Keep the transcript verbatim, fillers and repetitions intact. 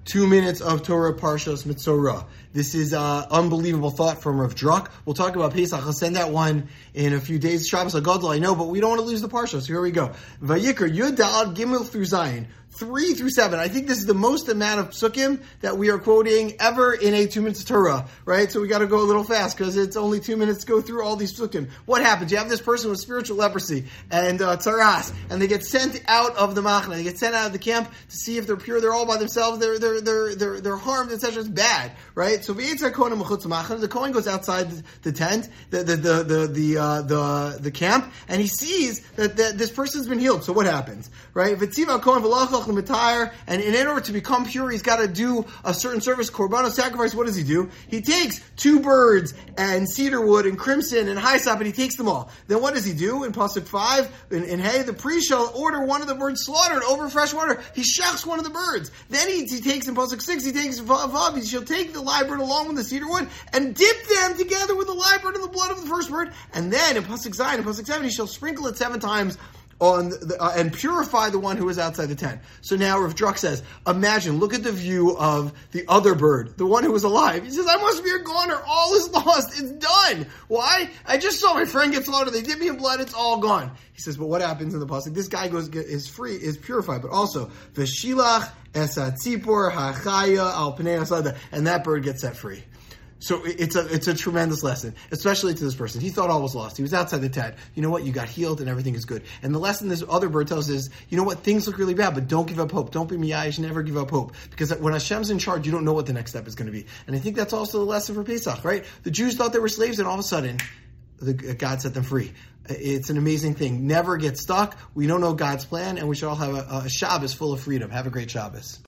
Two minutes of Torah Parshas Mitzorah. This is an uh, unbelievable thought from Rav Druck. We'll talk about Pesach. I'll send that one in a few days. Shabbos HaGadol, I know, but we don't want to lose the Parsha, so here we go. Vayikra, Yud Dal Gimel through Zion. Three through seven. I think this is the most amount of psukim that we are quoting ever in a two minutes Torah, right? So we got to go a little fast because it's only two minutes to go through all these psukim. What happens? You have this person with spiritual leprosy and uh, tzaras, and they get sent out of the machna. They get sent out of the camp to see if they're pure. They're all by themselves. They're they're they're they're, they're harmed, et cetera. It's bad, right? So v'yitzar kohen mechutz machna. The kohen goes outside the, the tent, the the the the the, uh, the the camp, and he sees that, that this person's been healed. So what happens, right? V'tziva kohen v'lachach l'mitayr. And in order to become pure, he's got to do a certain service, korban sacrifice. What does he do? He takes two birds and cedar wood and crimson and hyssop, and he takes them all. Then what does he do? In Pasuk five, in, in Hey, the priest shall order one of the birds slaughtered over fresh water. He shechs one of the birds. Then he, he takes in Pasuk six, he takes Vav, he shall take the live bird along with the cedar wood and dip them together with the live bird and the blood of the first bird. And then in Pasuk Zion, in Pasuk seven, he shall sprinkle it seven times on the, uh, and purify the one who is outside the tent. So now Rav Druck says, imagine, look at the view of the other bird, the one who was alive. He says, I must be a goner. All is lost. It's done. Why? I just saw my friend get slaughtered. They dip me in blood. It's all gone. He says, but what happens in the pasuk? This guy goes is free, is purified, but also v'shilach esat tzipor hachaya al pnei asada, and that bird gets set free. So it's a it's a tremendous lesson, especially to this person. He thought all was lost. He was outside the tent. You know what? You got healed and everything is good. And the lesson this other bird tells is, you know what? Things look really bad, but don't give up hope. Don't be miyayish. Never give up hope. Because when Hashem's in charge, you don't know what the next step is going to be. And I think that's also the lesson for Pesach, right? The Jews thought they were slaves, and all of a sudden, the, God set them free. It's an amazing thing. Never get stuck. We don't know God's plan, and we should all have a, a Shabbos full of freedom. Have a great Shabbos.